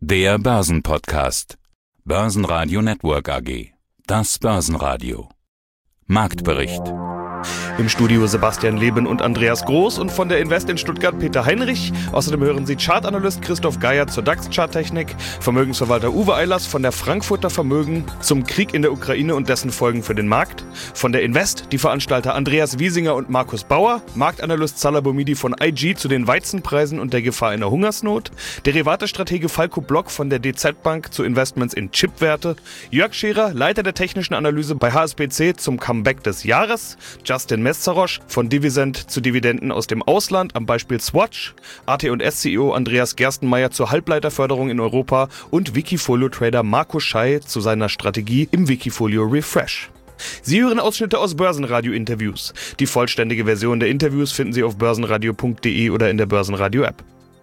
Der Börsenpodcast. Börsenradio Network AG. Das Börsenradio. Marktbericht. Im Studio Sebastian Leben und Andreas Groß und von der Invest in Stuttgart Peter Heinrich. Außerdem hören Sie Chartanalyst Christoph Geier zur DAX-Charttechnik, Vermögensverwalter Uwe Eilers von der Frankfurter Vermögen zum Krieg in der Ukraine und dessen Folgen für den Markt. Von der Invest die Veranstalter Andreas Wiesinger und Markus Bauer, Marktanalyst Salah Boumidi von IG zu den Weizenpreisen und der Gefahr einer Hungersnot, Derivate-Stratege Falco Block von der DZ Bank zu Investments in Chipwerte, Jörg Scherer, Leiter der technischen Analyse bei HSBC zum Comeback des Jahres, Justin Meszarosch von Divisent zu Dividenden aus dem Ausland am Beispiel Swatch, AT&S-CEO Andreas Gerstenmaier zur Halbleiterförderung in Europa und Wikifolio-Trader Marco Schey zu seiner Strategie im Wikifolio Refresh. Sie hören Ausschnitte aus Börsenradio-Interviews. Die vollständige Version der Interviews finden Sie auf börsenradio.de oder in der Börsenradio-App.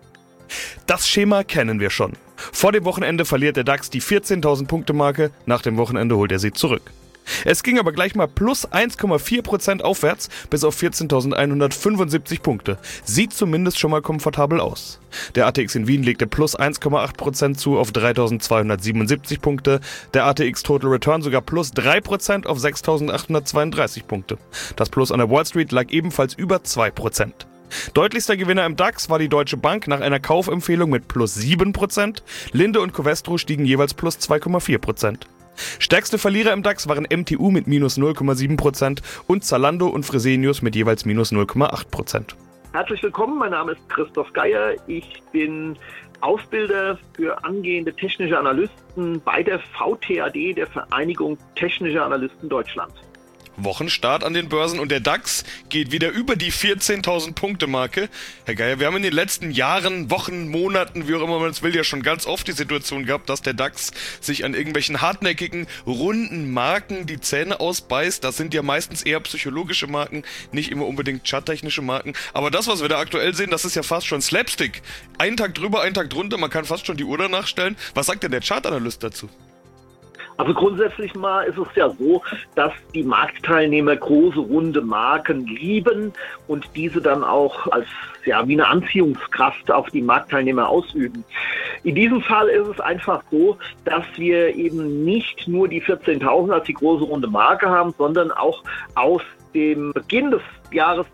Das Schema kennen wir schon. Vor dem Wochenende verliert der DAX die 14.000 Punkte-Marke, nach dem Wochenende holt er sie zurück. Es ging aber gleich mal plus 1,4% aufwärts bis auf 14.175 Punkte. Sieht zumindest schon mal komfortabel aus. Der ATX in Wien legte plus 1,8% zu auf 3.277 Punkte. Der ATX Total Return sogar plus 3% auf 6.832 Punkte. Das Plus an der Wall Street lag ebenfalls über 2%. Deutlichster Gewinner im DAX war die Deutsche Bank nach einer Kaufempfehlung mit plus 7%. Linde und Covestro stiegen jeweils plus 2,4%. Stärkste Verlierer im DAX waren MTU mit minus 0,7% und Zalando und Fresenius mit jeweils minus 0,8%. Herzlich willkommen, mein Name ist Christoph Geier. Ich bin Ausbilder für angehende technische Analysten bei der VTAD, der Vereinigung Technischer Analysten Deutschland. Wochenstart an den Börsen und der DAX geht wieder über die 14.000 Punkte Marke. Herr Geier, wir haben in den letzten Jahren, Wochen, Monaten, wie auch immer man es will, ja schon ganz oft die Situation gehabt, dass der DAX sich an irgendwelchen hartnäckigen, runden Marken die Zähne ausbeißt. Das sind ja meistens eher psychologische Marken, nicht immer unbedingt charttechnische Marken. Aber das, was wir da aktuell sehen, das ist ja fast schon Slapstick. Einen Tag drüber, einen Tag drunter, man kann fast schon die Uhr danach stellen. Was sagt denn der Chartanalyst dazu? Also grundsätzlich mal ist es ja so, dass die Marktteilnehmer große, runde Marken lieben und diese dann auch als wie eine Anziehungskraft auf die Marktteilnehmer ausüben. In diesem Fall ist es einfach so, dass wir eben nicht nur die 14.000 als die große, runde Marke haben, sondern auch aus dem Beginn des Jahres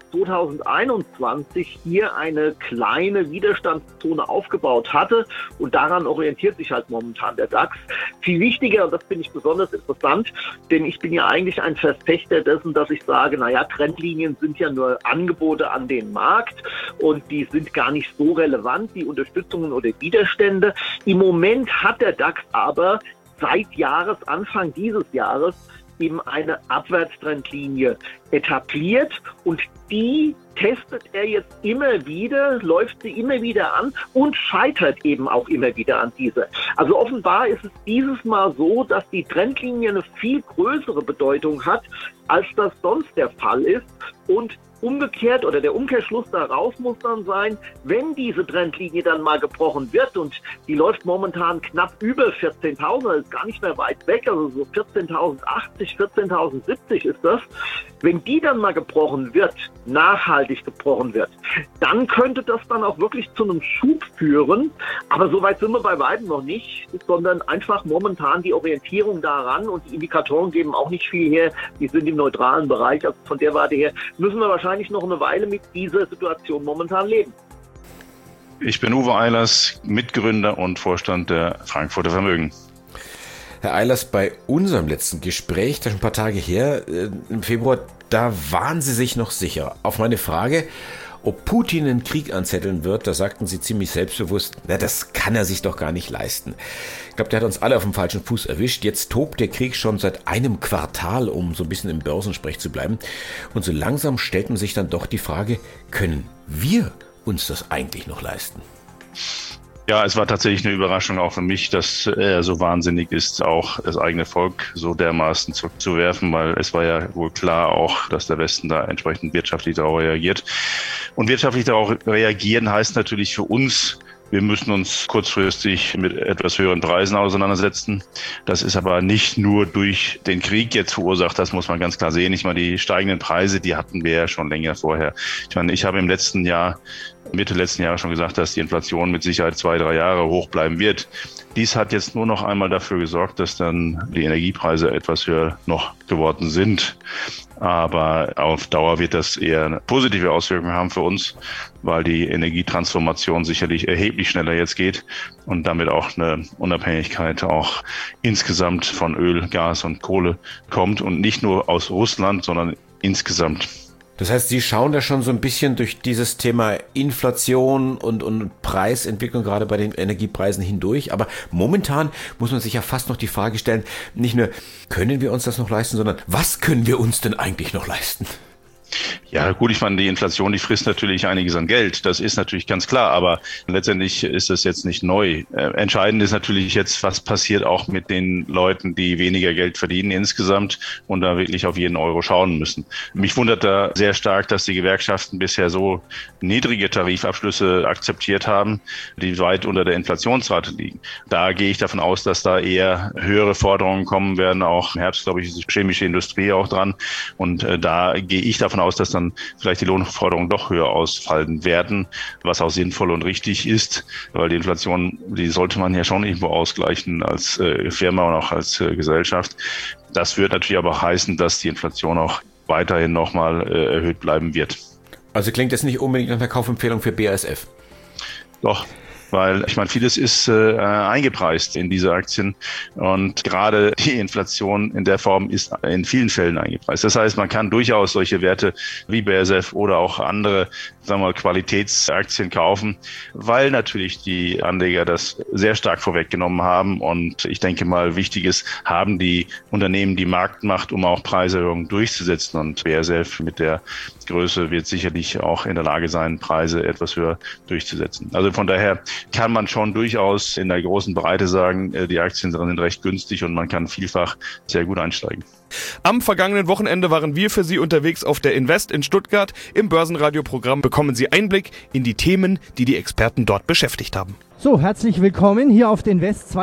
2021 hier eine kleine Widerstandszone aufgebaut hatte und daran orientiert sich halt momentan der DAX. Viel wichtiger, und das finde ich besonders interessant, denn ich bin ja eigentlich ein Verfechter dessen, dass ich sage, Trendlinien sind ja nur Angebote an den Markt und die sind gar nicht so relevant, die Unterstützungen oder Widerstände. Im Moment hat der DAX aber seit Jahresanfang dieses Jahres eben eine Abwärtstrendlinie etabliert und die testet er jetzt immer wieder, läuft sie immer wieder an und scheitert eben auch immer wieder an dieser. Also offenbar ist es dieses Mal so, dass die Trendlinie eine viel größere Bedeutung hat, als das sonst der Fall ist und umgekehrt oder der Umkehrschluss daraus muss dann sein, wenn diese Trendlinie dann mal gebrochen wird und die läuft momentan knapp über 14.000, also ist gar nicht mehr weit weg, also so 14.080, 14.070 ist das. Wenn die dann mal gebrochen wird, nachhaltig gebrochen wird, dann könnte das dann auch wirklich zu einem Schub führen. Aber so weit sind wir bei weitem noch nicht, sondern einfach momentan die Orientierung daran und die Indikatoren geben auch nicht viel her. Die sind im neutralen Bereich. Also von der Warte her müssen wir wahrscheinlich noch eine Weile mit dieser Situation momentan leben. Ich bin Uwe Eilers, Mitgründer und Vorstand der Frankfurter Vermögen. Herr Eilers, bei unserem letzten Gespräch, das ist ein paar Tage her, im Februar, da waren Sie sich noch sicher. Auf meine Frage, ob Putin einen Krieg anzetteln wird, da sagten Sie ziemlich selbstbewusst, das kann er sich doch gar nicht leisten. Ich glaube, der hat uns alle auf dem falschen Fuß erwischt. Jetzt tobt der Krieg schon seit einem Quartal, um so ein bisschen im Börsensprech zu bleiben. Und so langsam stellt man sich dann doch die Frage, können wir uns das eigentlich noch leisten? Ja, es war tatsächlich eine Überraschung auch für mich, dass er so wahnsinnig ist, auch das eigene Volk so dermaßen zurückzuwerfen, weil es war ja wohl klar auch, dass der Westen da entsprechend wirtschaftlich darauf reagiert. Und wirtschaftlich darauf reagieren heißt natürlich für uns Wir müssen uns kurzfristig mit etwas höheren Preisen auseinandersetzen. Das ist aber nicht nur durch den Krieg jetzt verursacht, das muss man ganz klar sehen. Ich meine, die steigenden Preise, die hatten wir ja schon länger vorher. Ich meine, ich habe im letzten Jahr, Mitte letzten Jahres schon gesagt, dass die Inflation mit Sicherheit 2-3 Jahre hoch bleiben wird. Dies hat jetzt nur noch einmal dafür gesorgt, dass dann die Energiepreise etwas höher noch geworden sind. Aber auf Dauer wird das eher eine positive Auswirkung haben für uns, weil die Energietransformation sicherlich erheblich schneller jetzt geht und damit auch eine Unabhängigkeit auch insgesamt von Öl, Gas und Kohle kommt und nicht nur aus Russland, sondern insgesamt. Das heißt, Sie schauen da schon so ein bisschen durch dieses Thema Inflation und Preisentwicklung gerade bei den Energiepreisen hindurch. Aber momentan muss man sich ja fast noch die Frage stellen, nicht nur, können wir uns das noch leisten, sondern was können wir uns denn eigentlich noch leisten? Ja gut, ich meine, die Inflation, die frisst natürlich einiges an Geld. Das ist natürlich ganz klar, aber letztendlich ist das jetzt nicht neu. Entscheidend ist natürlich jetzt, was passiert auch mit den Leuten, die weniger Geld verdienen insgesamt und da wirklich auf jeden Euro schauen müssen. Mich wundert da sehr stark, dass die Gewerkschaften bisher so niedrige Tarifabschlüsse akzeptiert haben, die weit unter der Inflationsrate liegen. Da gehe ich davon aus, dass da eher höhere Forderungen kommen werden. Auch im Herbst, glaube ich, ist die chemische Industrie auch dran. Und da gehe ich davon aus, dass dann vielleicht die Lohnforderungen doch höher ausfallen werden, was auch sinnvoll und richtig ist, weil die Inflation, die sollte man ja schon irgendwo ausgleichen als Firma und auch als Gesellschaft. Das wird natürlich aber auch heißen, dass die Inflation auch weiterhin nochmal erhöht bleiben wird. Also klingt das nicht unbedingt nach einer Kaufempfehlung für BASF? Doch. Weil ich meine, vieles ist eingepreist in diese Aktien und gerade die Inflation in der Form ist in vielen Fällen eingepreist. Das heißt, man kann durchaus solche Werte wie BASF oder auch andere, sagen wir mal, Qualitätsaktien kaufen, weil natürlich die Anleger das sehr stark vorweggenommen haben und ich denke mal, wichtig ist, haben die Unternehmen die Marktmacht, um auch Preiserhöhungen durchzusetzen und BASF mit der Größe wird sicherlich auch in der Lage sein, Preise etwas höher durchzusetzen. Also von daher kann man schon durchaus in der großen Breite sagen, die Aktien sind recht günstig und man kann vielfach sehr gut einsteigen. Am vergangenen Wochenende waren wir für Sie unterwegs auf der Invest in Stuttgart. Im Börsenradioprogramm bekommen Sie Einblick in die Themen, die die Experten dort beschäftigt haben. So, herzlich willkommen hier auf der Invest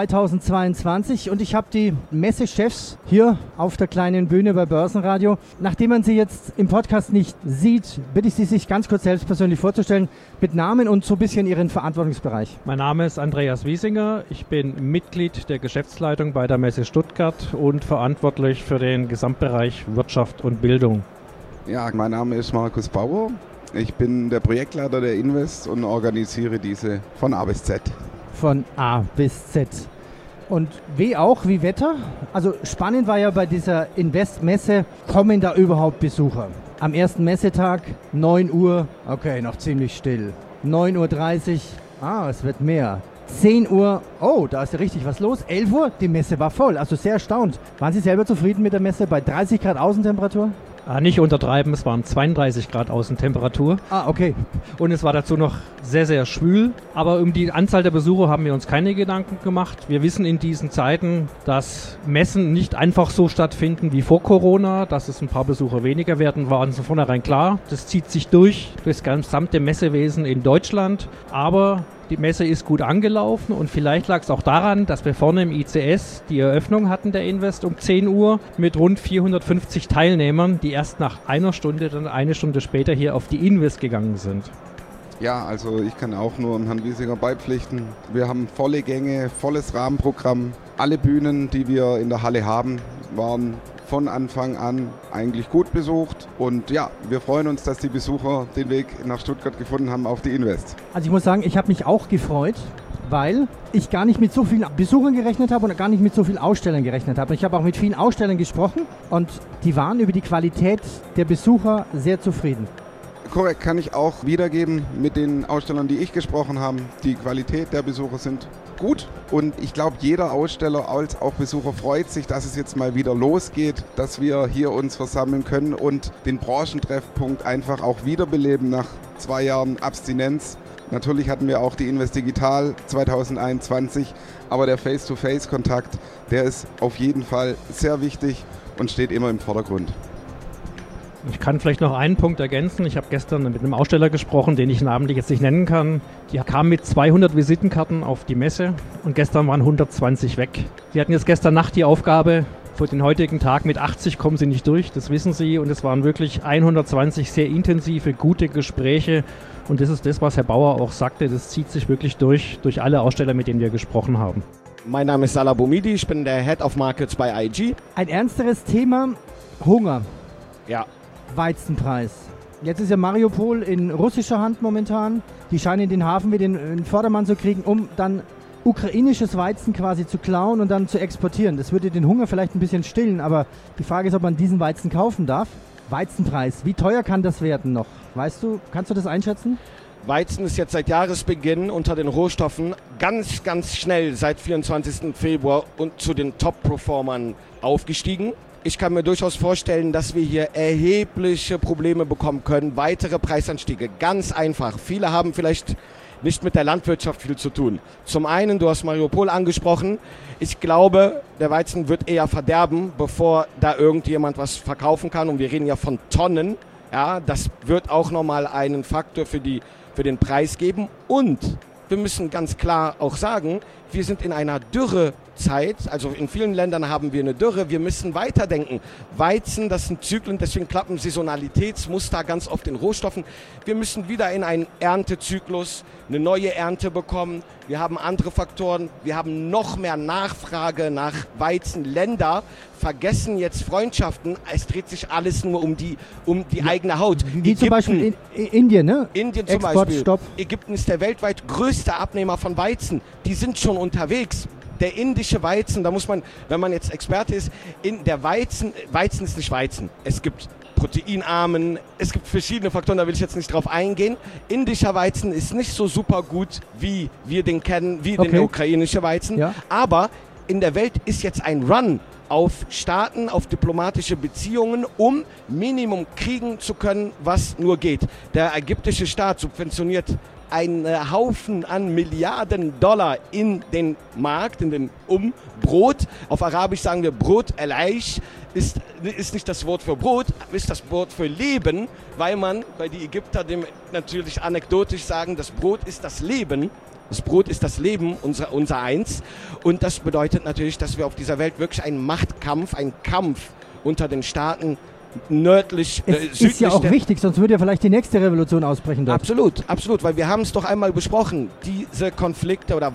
2022 und ich habe die Messechefs hier auf der kleinen Bühne bei Börsenradio. Nachdem man sie jetzt im Podcast nicht sieht, bitte ich Sie, sich ganz kurz selbst persönlich vorzustellen, mit Namen und so ein bisschen Ihren Verantwortungsbereich. Mein Name ist Andreas Wiesinger, ich bin Mitglied der Geschäftsleitung bei der Messe Stuttgart und verantwortlich für den Gesamtbereich Wirtschaft und Bildung. Ja, mein Name ist Markus Bauer. Ich bin der Projektleiter der Invest und organisiere diese von A bis Z. Von A bis Z. Und wie auch, wie Wetter? Also spannend war ja bei dieser Invest-Messe, kommen da überhaupt Besucher? Am ersten Messetag, 9 Uhr, okay, noch ziemlich still. 9:30 Uhr, es wird mehr. 10 Uhr, oh, da ist ja richtig was los. 11 Uhr, die Messe war voll, also sehr erstaunt. Waren Sie selber zufrieden mit der Messe bei 30 Grad Außentemperatur? Nicht untertreiben, es waren 32 Grad Außentemperatur. Okay. Und es war dazu noch sehr, sehr schwül. Aber um die Anzahl der Besucher haben wir uns keine Gedanken gemacht. Wir wissen in diesen Zeiten, dass Messen nicht einfach so stattfinden wie vor Corona. Dass es ein paar Besucher weniger werden, war uns von vornherein klar. Das zieht sich durch das gesamte Messewesen in Deutschland. Aber die Messe ist gut angelaufen und vielleicht lag es auch daran, dass wir vorne im ICS die Eröffnung hatten der Invest um 10 Uhr mit rund 450 Teilnehmern, die erst nach einer Stunde, dann eine Stunde später hier auf die Invest gegangen sind. Ja, also ich kann auch nur Herrn Wiesinger beipflichten. Wir haben volle Gänge, volles Rahmenprogramm. Alle Bühnen, die wir in der Halle haben, waren von Anfang an eigentlich gut besucht. Und ja, wir freuen uns, dass die Besucher den Weg nach Stuttgart gefunden haben auf die Invest. Also ich muss sagen, ich habe mich auch gefreut, weil ich gar nicht mit so vielen Besuchern gerechnet habe und gar nicht mit so vielen Ausstellern gerechnet habe. Ich habe auch mit vielen Ausstellern gesprochen und die waren über die Qualität der Besucher sehr zufrieden. Korrekt, kann ich auch wiedergeben mit den Ausstellern, die ich gesprochen habe. Die Qualität der Besucher sind gut und ich glaube, jeder Aussteller als auch Besucher freut sich, dass es jetzt mal wieder losgeht, dass wir hier uns versammeln können und den Branchentreffpunkt einfach auch wiederbeleben nach 2 Jahren Abstinenz. Natürlich hatten wir auch die Invest Digital 2021, aber der Face-to-Face-Kontakt, der ist auf jeden Fall sehr wichtig und steht immer im Vordergrund. Ich kann vielleicht noch einen Punkt ergänzen. Ich habe gestern mit einem Aussteller gesprochen, den ich namentlich jetzt nicht nennen kann. Die kamen mit 200 Visitenkarten auf die Messe und gestern waren 120 weg. Die hatten jetzt gestern Nacht die Aufgabe, für den heutigen Tag mit 80 kommen sie nicht durch, das wissen sie. Und es waren wirklich 120 sehr intensive, gute Gespräche. Und das ist das, was Herr Bauer auch sagte. Das zieht sich wirklich durch alle Aussteller, mit denen wir gesprochen haben. Mein Name ist Salah Boumidi, ich bin der Head of Markets bei IG. Ein ernsteres Thema, Hunger. Ja. Weizenpreis. Jetzt ist ja Mariupol in russischer Hand momentan. Die scheinen den Hafen wieder in den Vordermann zu kriegen, um dann ukrainisches Weizen quasi zu klauen und dann zu exportieren. Das würde den Hunger vielleicht ein bisschen stillen, aber die Frage ist, ob man diesen Weizen kaufen darf. Weizenpreis, wie teuer kann das werden noch? Weißt du, kannst du das einschätzen? Weizen ist jetzt seit Jahresbeginn unter den Rohstoffen ganz, ganz schnell seit 24. Februar und zu den Top-Performern aufgestiegen. Ich kann mir durchaus vorstellen, dass wir hier erhebliche Probleme bekommen können, weitere Preisanstiege. Ganz einfach. Viele haben vielleicht nicht mit der Landwirtschaft viel zu tun. Zum einen, du hast Mariupol angesprochen. Ich glaube, der Weizen wird eher verderben, bevor da irgendjemand was verkaufen kann. Und wir reden ja von Tonnen. Ja, das wird auch nochmal einen Faktor für den Preis geben. Und wir müssen ganz klar auch sagen, wir sind in einer Dürrezeit, also in vielen Ländern haben wir eine Dürre, wir müssen weiterdenken. Weizen, das sind Zyklen, deswegen klappen Saisonalitätsmuster ganz oft in Rohstoffen. Wir müssen wieder in einen Erntezyklus, eine neue Ernte bekommen. Wir haben andere Faktoren, wir haben noch mehr Nachfrage nach Weizen. Länder vergessen jetzt Freundschaften, es dreht sich alles nur um die eigene Haut. Wie zum Beispiel in Indien, ne? Indien zum Beispiel. Ägypten ist der weltweit größte Abnehmer von Weizen. Die sind schon unterwegs. Der indische Weizen, da muss man, wenn man jetzt Experte ist, Weizen ist nicht Weizen. Es gibt Proteinarmen, es gibt verschiedene Faktoren, da will ich jetzt nicht drauf eingehen. Indischer Weizen ist nicht so super gut, wie wir den kennen, wie den ukrainischen Weizen. Ja. Aber in der Welt ist jetzt ein Run auf Staaten, auf diplomatische Beziehungen, um Minimum kriegen zu können, was nur geht. Der ägyptische Staat subventioniert einen Haufen an Milliarden Dollar in den Markt, Brot. Auf Arabisch sagen wir Brot, al-Aish, ist nicht das Wort für Brot, ist das Wort für Leben, weil die Ägypter dem natürlich anekdotisch sagen, das Brot ist das Leben. Das Brot ist das Leben, unser Eins. Und das bedeutet natürlich, dass wir auf dieser Welt wirklich einen Machtkampf, einen Kampf unter den Staaten nördlich, südlich. Ist ja auch wichtig, sonst würde ja vielleicht die nächste Revolution ausbrechen dort. Absolut, weil wir haben es doch einmal besprochen. Diese Konflikte oder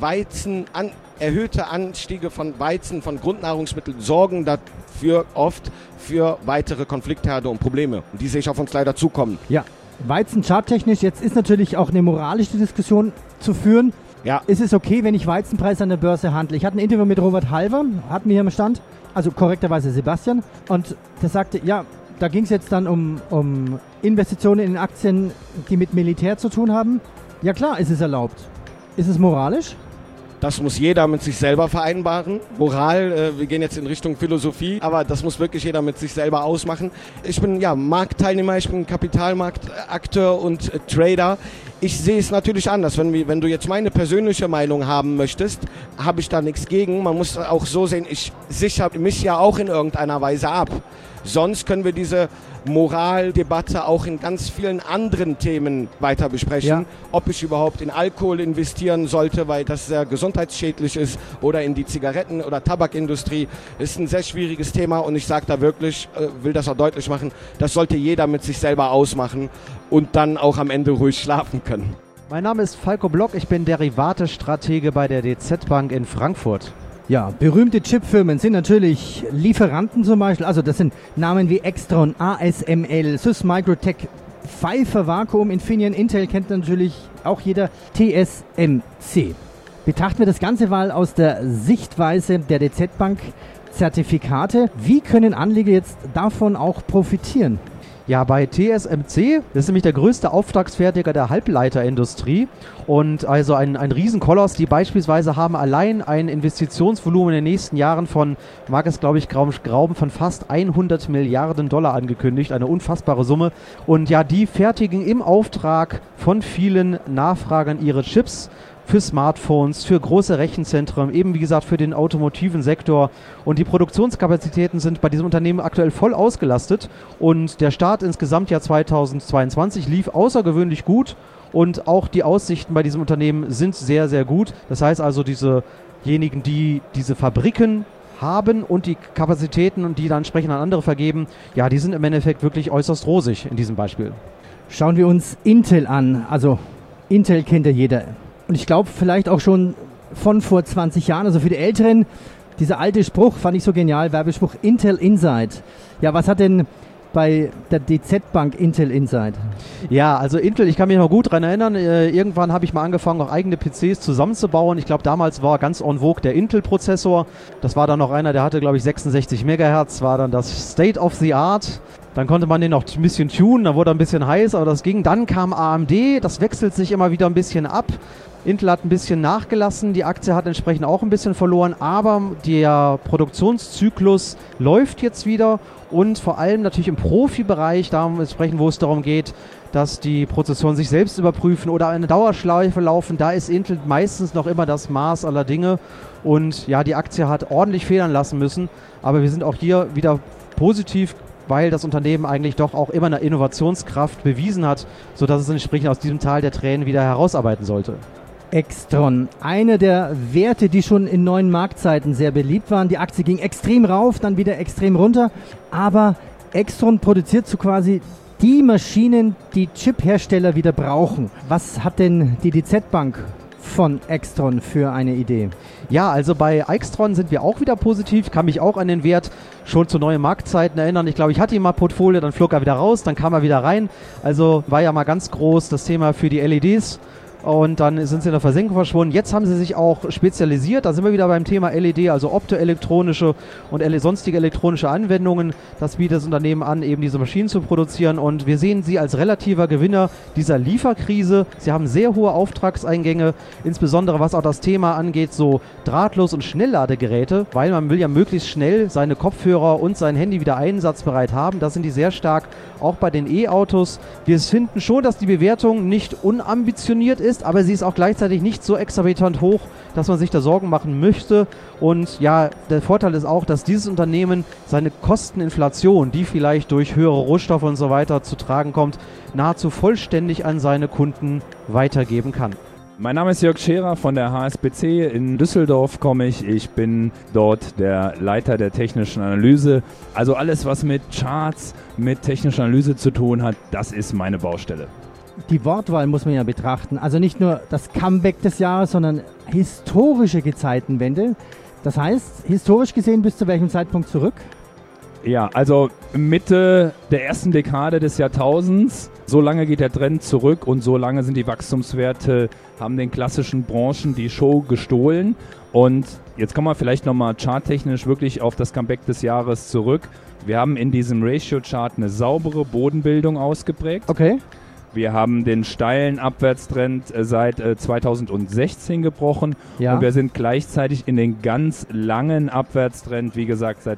erhöhte Anstiege von Weizen, von Grundnahrungsmitteln sorgen dafür oft für weitere Konfliktherde und Probleme. Und die sehe ich auf uns leider zukommen. Ja, Weizen charttechnisch, jetzt ist natürlich auch eine moralische Diskussion zu führen. Ja. Ist es okay, wenn ich Weizenpreis an der Börse handle? Ich hatte ein Interview mit Robert Halver, hatten wir hier im Stand, also korrekterweise Sebastian, und der sagte, ja, da ging es jetzt dann um Investitionen in Aktien, die mit Militär zu tun haben. Ja klar, ist es erlaubt. Ist es moralisch? Das muss jeder mit sich selber vereinbaren. Moral, wir gehen jetzt in Richtung Philosophie, aber das muss wirklich jeder mit sich selber ausmachen. Ich bin Marktteilnehmer, ich bin Kapitalmarktakteur und Trader. Ich sehe es natürlich anders. Wenn du jetzt meine persönliche Meinung haben möchtest, habe ich da nichts gegen. Man muss auch so sehen, ich sichere mich ja auch in irgendeiner Weise ab. Sonst können wir diese Moraldebatte auch in ganz vielen anderen Themen weiter besprechen. Ja. Ob ich überhaupt in Alkohol investieren sollte, weil das sehr gesundheitsschädlich ist, oder in die Zigaretten- oder Tabakindustrie, ist ein sehr schwieriges Thema und ich sage da wirklich, will das auch deutlich machen, das sollte jeder mit sich selber ausmachen und dann auch am Ende ruhig schlafen können. Mein Name ist Falco Block, ich bin Derivate-Stratege bei der DZ Bank in Frankfurt. Ja, berühmte Chipfirmen sind natürlich Lieferanten zum Beispiel, also das sind Namen wie Extron, ASML, Sysmicrotech, Pfeiffer Vacuum, Infineon, Intel kennt natürlich auch jeder, TSMC. Betrachten wir das Ganze mal aus der Sichtweise der DZ Bank Zertifikate. Wie können Anleger jetzt davon auch profitieren? Ja, bei TSMC, das ist nämlich der größte Auftragsfertiger der Halbleiterindustrie und also ein Riesenkoloss, die beispielsweise haben allein ein Investitionsvolumen in den nächsten Jahren von, mag es glaube ich glauben, von fast 100 Milliarden Dollar angekündigt, eine unfassbare Summe. Und ja, die fertigen im Auftrag von vielen Nachfragern ihre Chips. für Smartphones, für große Rechenzentren, eben wie gesagt für den automotiven Sektor. Und die Produktionskapazitäten sind bei diesem Unternehmen aktuell voll ausgelastet. Und der Start ins Gesamtjahr 2022 lief außergewöhnlich gut. Und auch die Aussichten bei diesem Unternehmen sind sehr, sehr gut. Das heißt also, diejenigen, die diese Fabriken haben und die Kapazitäten und die dann entsprechend an andere vergeben, ja, die sind im Endeffekt wirklich äußerst rosig in diesem Beispiel. Schauen wir uns Intel an. Also Intel kennt ja jeder. Und ich glaube vielleicht auch schon von vor 20 Jahren, also für die Älteren, dieser alte Spruch, fand ich so genial, Werbespruch Intel Inside. Ja, was hat denn bei der DZ Bank Intel Inside? Ja, also Intel, ich kann mich noch gut daran erinnern, irgendwann habe ich mal angefangen, auch eigene PCs zusammenzubauen. Ich glaube, damals war ganz en vogue der Intel-Prozessor. Das war dann noch einer, der hatte, glaube ich, 66 MHz, war dann das State of the Art. Dann konnte man den noch ein bisschen tunen, dann wurde er ein bisschen heiß, aber das ging. Dann kam AMD, das wechselt sich immer wieder ein bisschen ab. Intel hat ein bisschen nachgelassen, die Aktie hat entsprechend auch ein bisschen verloren, aber der Produktionszyklus läuft jetzt wieder und vor allem natürlich im Profibereich, da sprechen, wo es darum geht, dass die Prozessoren sich selbst überprüfen oder eine Dauerschleife laufen, da ist Intel meistens noch immer das Maß aller Dinge und ja, die Aktie hat ordentlich federn lassen müssen, aber wir sind auch hier wieder positiv, weil das Unternehmen eigentlich doch auch immer eine Innovationskraft bewiesen hat, sodass es entsprechend aus diesem Tal der Tränen wieder herausarbeiten sollte. Extron, eine der Werte, die schon in neuen Marktzeiten sehr beliebt waren. Die Aktie ging extrem rauf, dann wieder extrem runter. Aber Extron produziert so quasi die Maschinen, die Chip-Hersteller wieder brauchen. Was hat denn die DZ Bank von Extron für eine Idee? Ja, also bei Extron sind wir auch wieder positiv, kann mich auch an den Wert schon zu neuen Marktzeiten erinnern. Ich glaube, ich hatte ihn mal Portfolio, dann flog er wieder raus, dann kam er wieder rein. Also war ja mal ganz groß das Thema für die LEDs. Und dann sind sie in der Versenkung verschwunden. Jetzt haben sie sich auch spezialisiert. Da sind wir wieder beim Thema LED, also optoelektronische und sonstige elektronische Anwendungen. Das bietet das Unternehmen an, eben diese Maschinen zu produzieren. Und wir sehen sie als relativer Gewinner dieser Lieferkrise. Sie haben sehr hohe Auftragseingänge, insbesondere was auch das Thema angeht, so Drahtlos- und Schnellladegeräte, weil man will ja möglichst schnell seine Kopfhörer und sein Handy wieder einsatzbereit haben. Da sind die sehr stark, auch bei den E-Autos. Wir finden schon, dass die Bewertung nicht unambitioniert ist, aber sie ist auch gleichzeitig nicht so exorbitant hoch, dass man sich da Sorgen machen möchte. Und ja, der Vorteil ist auch, dass dieses Unternehmen seine Kosteninflation, die vielleicht durch höhere Rohstoffe und so weiter zu tragen kommt, nahezu vollständig an seine Kunden weitergeben kann. Mein Name ist Jörg Scherer von der HSBC. In Düsseldorf komme ich. Ich bin dort der Leiter der technischen Analyse. Also alles, was mit Charts, mit technischer Analyse zu tun hat, das ist meine Baustelle. Die Wortwahl muss man ja betrachten. Also nicht nur das Comeback des Jahres, sondern historische Gezeitenwende. Das heißt, historisch gesehen bis zu welchem Zeitpunkt zurück? Ja, also Mitte der ersten Dekade des Jahrtausends. So lange geht der Trend zurück und so lange sind die Wachstumswerte, haben den klassischen Branchen die Show gestohlen. Und jetzt kommen wir vielleicht nochmal charttechnisch wirklich auf das Comeback des Jahres zurück. Wir haben in diesem Ratio-Chart eine saubere Bodenbildung ausgeprägt. Okay. Wir haben den steilen Abwärtstrend seit 2016 gebrochen und wir sind gleichzeitig in den ganz langen Abwärtstrend, wie gesagt, seit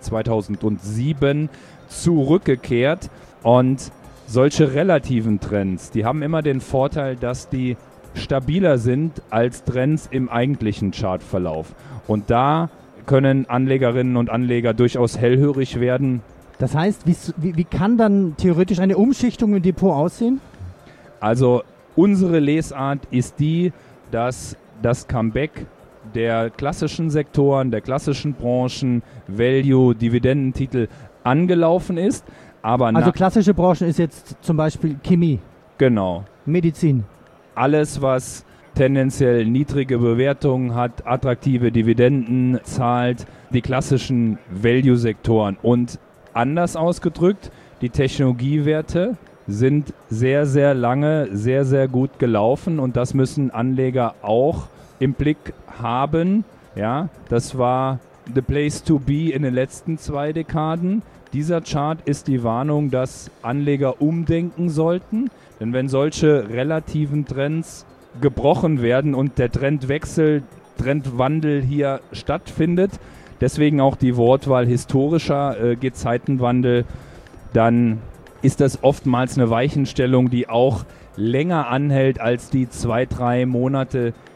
2007 zurückgekehrt. Und solche relativen Trends, die haben immer den Vorteil, dass die stabiler sind als Trends im eigentlichen Chartverlauf. Und da können Anlegerinnen und Anleger durchaus hellhörig werden. Das heißt, wie kann dann theoretisch eine Umschichtung im Depot aussehen? Also unsere Lesart ist die, dass das Comeback der klassischen Sektoren, der klassischen Branchen, Value, Dividendentitel angelaufen ist. Aber also klassische Branchen ist jetzt zum Beispiel Chemie. Genau. Medizin. Alles, was tendenziell niedrige Bewertungen hat, attraktive Dividenden zahlt, die klassischen Value-Sektoren. Und anders ausgedrückt, die Technologiewerte sind sehr, sehr lange, sehr, sehr gut gelaufen und das müssen Anleger auch im Blick haben. Ja, das war the place to be in den letzten 2 Dekaden. Dieser Chart ist die Warnung, dass Anleger umdenken sollten, denn wenn solche relativen Trends gebrochen werden und der Trendwechsel, Trendwandel hier stattfindet, deswegen auch die Wortwahl historischer Gezeitenwandel, dann ist das oftmals eine Weichenstellung, die auch länger anhält als die 2-3 Monate,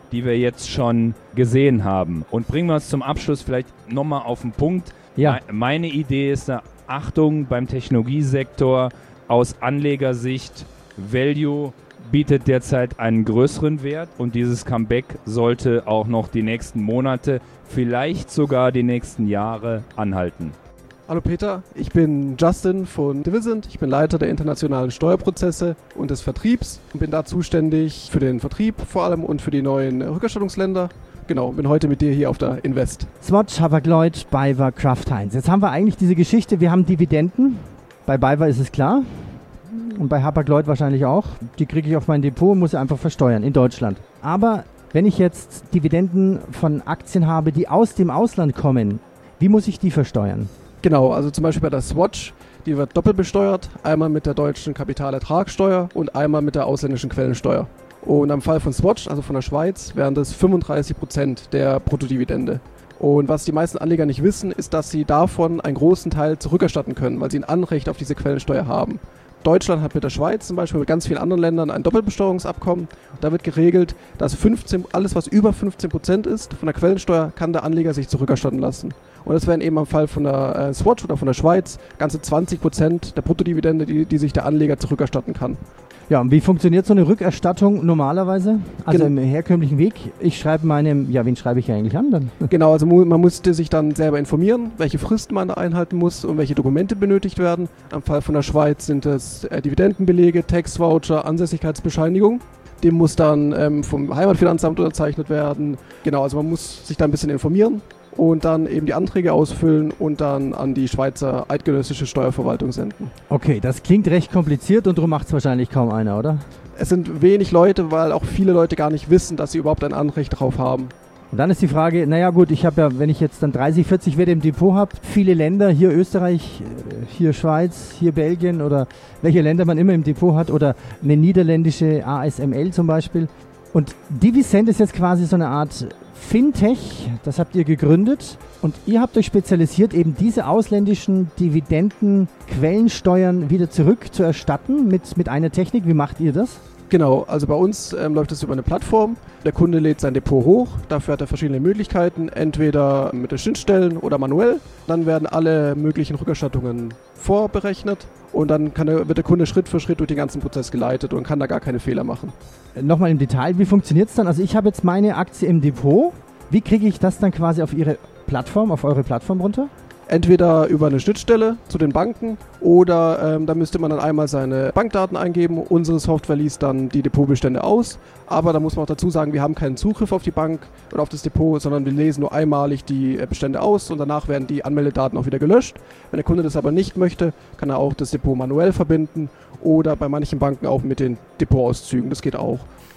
die wir jetzt schon gesehen haben. Und bringen wir es zum Abschluss vielleicht nochmal auf den Punkt. Ja. Meine Idee ist eine Achtung beim Technologiesektor aus Anlegersicht. Value bietet derzeit einen größeren Wert und dieses Comeback sollte auch noch die nächsten Monate, vielleicht sogar die nächsten Jahre anhalten. Hallo Peter, ich bin Justin von Divisent. Ich bin Leiter der internationalen Steuerprozesse und des Vertriebs und bin da zuständig für den Vertrieb vor allem und für die neuen Rückerstattungsländer. Genau, bin heute mit dir hier auf der Invest. Swatch, Hapag-Lloyd, BayWa, Kraft Heinz. Jetzt haben wir eigentlich diese Geschichte, wir haben Dividenden. Bei BayWa ist es klar. Und bei Hapag-Lloyd wahrscheinlich auch. Die kriege ich auf mein Depot und muss sie einfach versteuern in Deutschland. Aber wenn ich jetzt Dividenden von Aktien habe, die aus dem Ausland kommen, wie muss ich die versteuern? Genau, also zum Beispiel bei der Swatch, die wird doppelt besteuert. Einmal mit der deutschen Kapitalertragssteuer und einmal mit der ausländischen Quellensteuer. Und im Fall von Swatch, also von der Schweiz, wären das 35% der Bruttodividende. Und was die meisten Anleger nicht wissen, ist, dass sie davon einen großen Teil zurückerstatten können, weil sie ein Anrecht auf diese Quellensteuer haben. Deutschland hat mit der Schweiz zum Beispiel, mit ganz vielen anderen Ländern ein Doppelbesteuerungsabkommen. Da wird geregelt, dass alles, was über 15% ist, von der Quellensteuer, kann der Anleger sich zurückerstatten lassen. Und das wären eben im Fall von der Swatch oder von der Schweiz ganze 20% der Bruttodividende, die sich der Anleger zurückerstatten kann. Ja, und wie funktioniert so eine Rückerstattung normalerweise? Also im herkömmlichen Weg? Ich schreibe wen schreibe ich eigentlich an dann? Genau, also man musste sich dann selber informieren, welche Fristen man da einhalten muss und welche Dokumente benötigt werden. Im Fall von der Schweiz sind es Dividendenbelege, Tax-Voucher, Ansässigkeitsbescheinigung. Dem muss dann vom Heimatfinanzamt unterzeichnet werden. Genau, also man muss sich da ein bisschen informieren und dann eben die Anträge ausfüllen und dann an die Schweizer eidgenössische Steuerverwaltung senden. Okay, das klingt recht kompliziert und darum macht es wahrscheinlich kaum einer, oder? Es sind wenig Leute, weil auch viele Leute gar nicht wissen, dass sie überhaupt ein Anrecht darauf haben. Und dann ist die Frage, naja gut, ich habe ja, wenn ich jetzt dann 30, 40 Werte im Depot habe, viele Länder, hier Österreich, hier Schweiz, hier Belgien oder welche Länder man immer im Depot hat oder eine niederländische ASML zum Beispiel. Und Divisent ist jetzt quasi so eine Art Fintech, das habt ihr gegründet und ihr habt euch spezialisiert, eben diese ausländischen Dividenden, Quellensteuern wieder zurück zu erstatten mit einer Technik. Wie macht ihr das? Genau, also bei uns läuft es über eine Plattform. Der Kunde lädt sein Depot hoch, dafür hat er verschiedene Möglichkeiten, entweder mit den Schnittstellen oder manuell. Dann werden alle möglichen Rückerstattungen vorberechnet und dann wird der Kunde Schritt für Schritt durch den ganzen Prozess geleitet und kann da gar keine Fehler machen. Nochmal im Detail, wie funktioniert es dann? Also ich habe jetzt meine Aktie im Depot. Wie kriege ich das dann quasi auf eure Plattform runter? Entweder über eine Schnittstelle zu den Banken oder da müsste man dann einmal seine Bankdaten eingeben. Unsere Software liest dann die Depotbestände aus. Aber da muss man auch dazu sagen, wir haben keinen Zugriff auf die Bank oder auf das Depot, sondern wir lesen nur einmalig die Bestände aus und danach werden die Anmeldedaten auch wieder gelöscht. Wenn der Kunde das aber nicht möchte, kann er auch das Depot manuell verbinden oder bei manchen Banken auch mit den Depotauszügen. Das geht auch.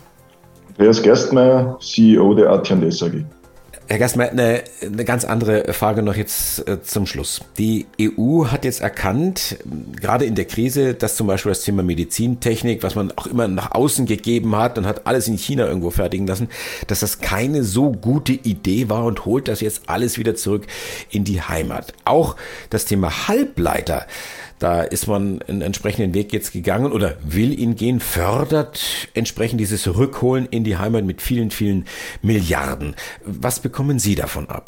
Andreas Gerstmeier, CEO der AT&S AG. Herr Gerstmeier, eine ganz andere Frage noch jetzt zum Schluss. Die EU hat jetzt erkannt, gerade in der Krise, dass zum Beispiel das Thema Medizintechnik, was man auch immer nach außen gegeben hat und hat alles in China irgendwo fertigen lassen, dass das keine so gute Idee war und holt das jetzt alles wieder zurück in die Heimat. Auch das Thema Halbleiter, da ist man einen entsprechenden Weg jetzt gegangen oder will ihn gehen, fördert entsprechend dieses Rückholen in die Heimat mit vielen, vielen Milliarden. Was bekommen Sie davon ab?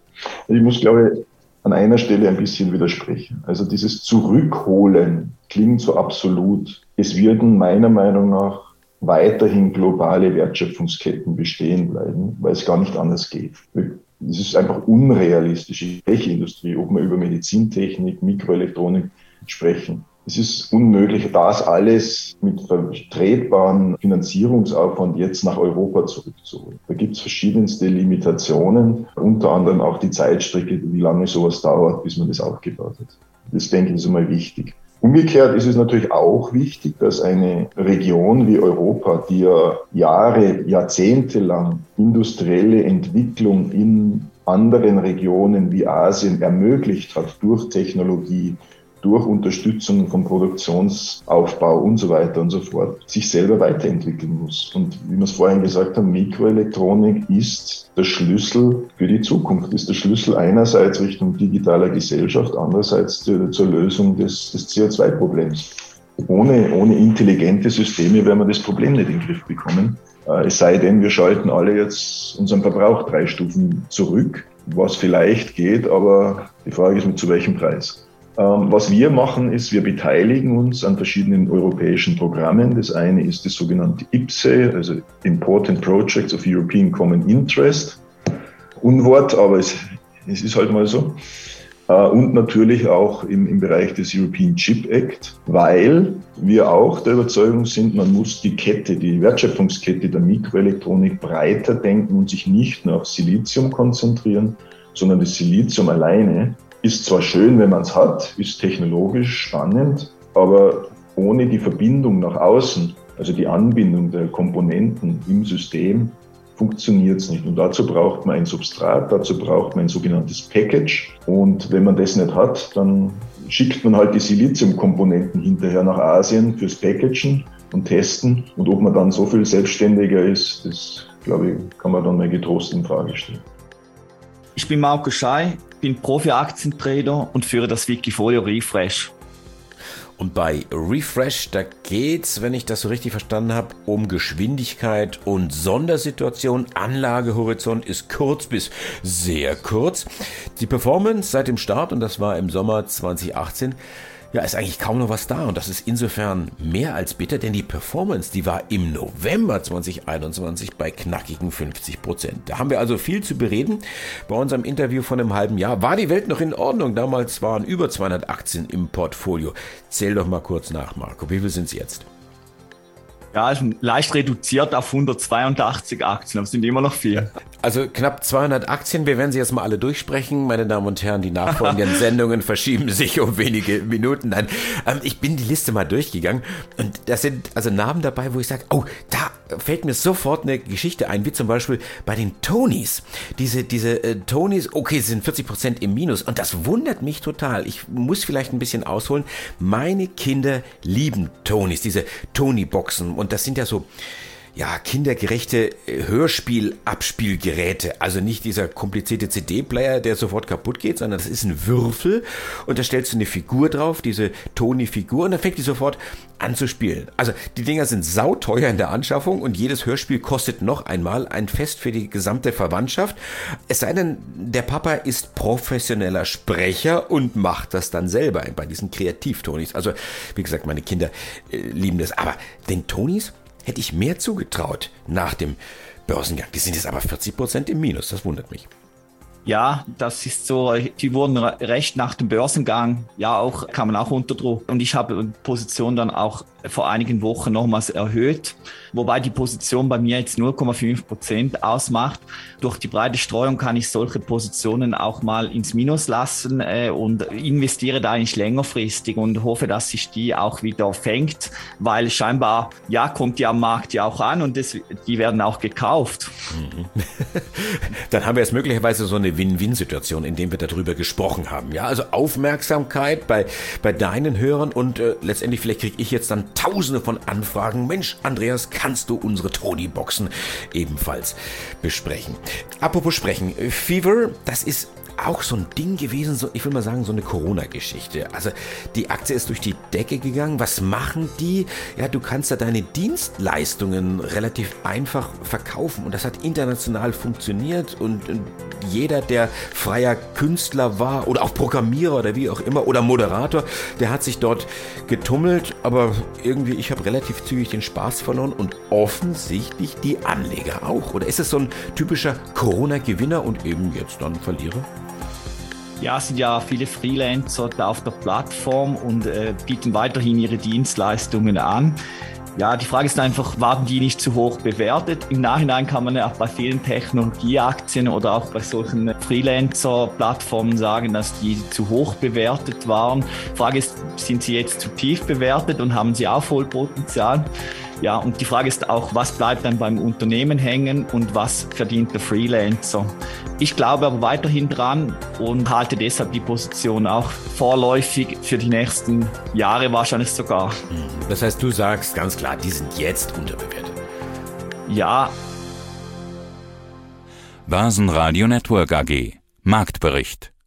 Ich muss, glaube ich, an einer Stelle ein bisschen widersprechen. Also dieses Zurückholen klingt so absolut. Es werden meiner Meinung nach weiterhin globale Wertschöpfungsketten bestehen bleiben, weil es gar nicht anders geht. Es ist einfach unrealistisch, in welcher Industrie, ob wir über Medizintechnik, Mikroelektronik sprechen. Es ist unmöglich, das alles mit vertretbarem Finanzierungsaufwand jetzt nach Europa zurückzuholen. Da gibt es verschiedenste Limitationen, unter anderem auch die Zeitstrecke, wie lange sowas dauert, bis man das aufgebaut hat. Das, denke ich, ist einmal wichtig. Umgekehrt ist es natürlich auch wichtig, dass eine Region wie Europa, die ja Jahrzehnte lang industrielle Entwicklung in anderen Regionen wie Asien ermöglicht hat durch Technologie, durch Unterstützung von Produktionsaufbau und so weiter und so fort, sich selber weiterentwickeln muss. Und wie wir es vorhin gesagt haben, Mikroelektronik ist der Schlüssel für die Zukunft, ist der Schlüssel einerseits Richtung digitaler Gesellschaft, andererseits zur Lösung des CO2-Problems. Ohne intelligente Systeme werden wir das Problem nicht in den Griff bekommen. Es sei denn, wir schalten alle jetzt unseren Verbrauch 3 Stufen zurück, was vielleicht geht, aber die Frage ist, zu welchem Preis. Was wir machen, ist, wir beteiligen uns an verschiedenen europäischen Programmen. Das eine ist das sogenannte IPCEI, also Important Projects of European Common Interest. Unwort, aber es ist halt mal so. Und natürlich auch im Bereich des European Chip Act, weil wir auch der Überzeugung sind, man muss die Wertschöpfungskette der Mikroelektronik breiter denken und sich nicht nur auf Silizium konzentrieren, sondern das Silizium alleine ist zwar schön, wenn man es hat, ist technologisch spannend, aber ohne die Verbindung nach außen, also die Anbindung der Komponenten im System, funktioniert es nicht. Und dazu braucht man ein Substrat, dazu braucht man ein sogenanntes Package. Und wenn man das nicht hat, dann schickt man halt die Siliziumkomponenten hinterher nach Asien fürs Packagen und Testen. Und ob man dann so viel selbstständiger ist, das, glaube ich, kann man dann mal getrost in Frage stellen. Ich bin Marco Schei, bin Profi-Aktientrader und führe das Wikifolio Refresh. Und bei Refresh, da geht's, wenn ich das so richtig verstanden habe, um Geschwindigkeit und Sondersituation. Anlagehorizont ist kurz bis sehr kurz. Die Performance seit dem Start, und das war im Sommer 2018, ja, ist eigentlich kaum noch was da. Und das ist insofern mehr als bitter, denn die Performance, die war im November 2021 bei knackigen 50%. Da haben wir also viel zu bereden. Bei unserem Interview von einem halben Jahr war die Welt noch in Ordnung. Damals waren über 200 Aktien im Portfolio. Zähl doch mal kurz nach, Marco. Wie viel sind es jetzt? Ja, ist leicht reduziert auf 182 Aktien, aber es sind immer noch viel. Also knapp 200 Aktien, wir werden sie jetzt mal alle durchsprechen. Meine Damen und Herren, die nachfolgenden Sendungen verschieben sich um wenige Minuten. Nein, ich bin die Liste mal durchgegangen und da sind also Namen dabei, wo ich sage, oh, da fällt mir sofort eine Geschichte ein, wie zum Beispiel bei den Tonys. Diese Tonys, okay, sie sind 40% im Minus und das wundert mich total. Ich muss vielleicht ein bisschen ausholen. Meine Kinder lieben Tonys, diese Tony-Boxen. Und das sind ja so, ja, kindergerechte Hörspiel-Abspielgeräte. Also nicht dieser komplizierte CD-Player, der sofort kaputt geht, sondern das ist ein Würfel und da stellst du eine Figur drauf, diese Tony-Figur, und dann fängt die sofort an zu spielen. Also die Dinger sind sauteuer in der Anschaffung und jedes Hörspiel kostet noch einmal ein Fest für die gesamte Verwandtschaft. Es sei denn, der Papa ist professioneller Sprecher und macht das dann selber bei diesen Kreativ-Tonys. Also wie gesagt, meine Kinder lieben das. Aber den Tonys hätte ich mehr zugetraut nach dem Börsengang. Die sind jetzt aber 40% im Minus. Das wundert mich. Ja, das ist so, die wurden recht nach dem Börsengang, ja auch, kam man auch unter Druck. Und ich habe die Position dann auch vor einigen Wochen nochmals erhöht, wobei die Position bei mir jetzt 0,5% ausmacht. Durch die breite Streuung kann ich solche Positionen auch mal ins Minus lassen und investiere da eigentlich längerfristig und hoffe, dass sich die auch wieder fängt, weil scheinbar, ja, kommt die am Markt ja auch an und die werden auch gekauft. Dann haben wir jetzt möglicherweise so eine Win-Win-Situation, in der wir darüber gesprochen haben. Ja, also Aufmerksamkeit bei deinen Hörern und letztendlich vielleicht kriege ich jetzt dann Tausende von Anfragen. Mensch, Andreas, kannst du unsere Tony-Boxen ebenfalls besprechen? Apropos sprechen, Fever, das ist auch so ein Ding gewesen, so, ich will mal sagen, so eine Corona-Geschichte. Also die Aktie ist durch die Decke gegangen. Was machen die? Ja, du kannst da deine Dienstleistungen relativ einfach verkaufen und das hat international funktioniert und jeder, der freier Künstler war oder auch Programmierer oder wie auch immer oder Moderator, der hat sich dort getummelt, aber irgendwie, ich habe relativ zügig den Spaß verloren und offensichtlich die Anleger auch. Oder ist es so ein typischer Corona-Gewinner und eben jetzt dann Verlierer? Ja, es sind ja viele Freelancer da auf der Plattform und bieten weiterhin ihre Dienstleistungen an. Ja, die Frage ist einfach, waren die nicht zu hoch bewertet? Im Nachhinein kann man ja auch bei vielen Technologieaktien oder auch bei solchen Freelancer-Plattformen sagen, dass die zu hoch bewertet waren. Die Frage ist, sind sie jetzt zu tief bewertet und haben sie auch Vollpotenzial? Ja, und die Frage ist auch, was bleibt dann beim Unternehmen hängen und was verdient der Freelancer? Ich glaube aber weiterhin dran und halte deshalb die Position auch vorläufig für die nächsten Jahre wahrscheinlich sogar. Das heißt, du sagst ganz klar, die sind jetzt unterbewertet. Ja. Börsenradio Network AG. Marktbericht.